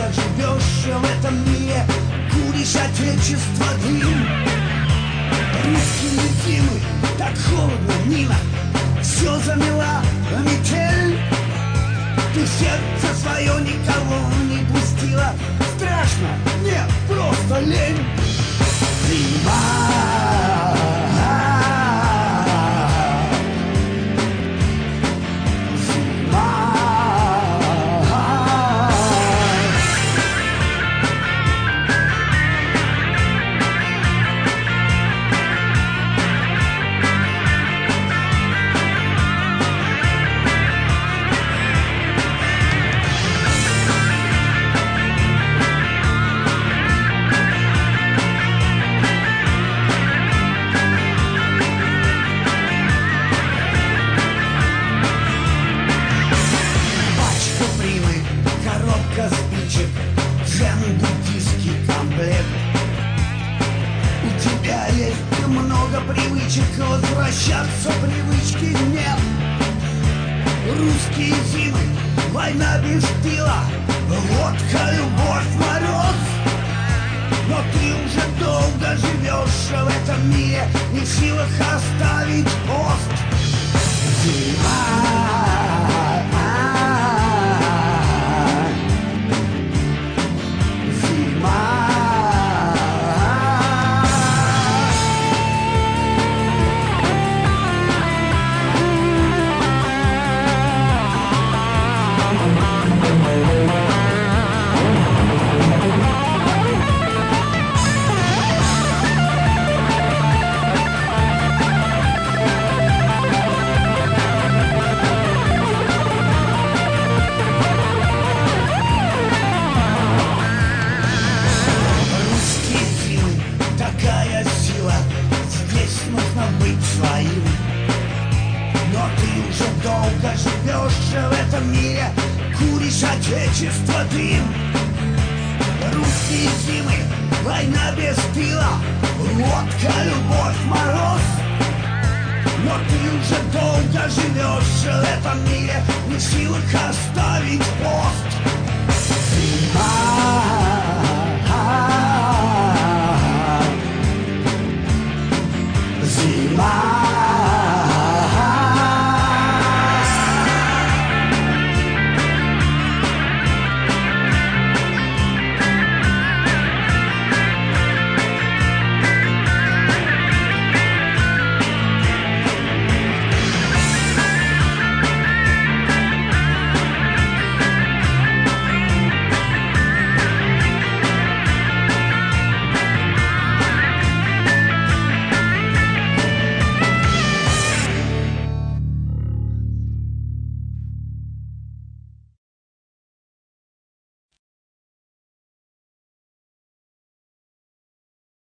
долго живешь в этом мире, куришь отечество дым. Русские зимы, так холодно, мимо, все замела метель. Ты сердце свое никого не пустила. Страшно, нет, просто лень. Зима. Возвращаться привычки нет. Русские зимы, война без тыла, водка, любовь, мороз. Но ты уже долго живешь в этом мире, не в силах оставить пост. Зима. В этом мире куришь отечество дым. Русские зимы, война без тыла, водка, любовь, мороз. Но ты уже долго живешь в этом мире, не в силах оставить пост. Зима.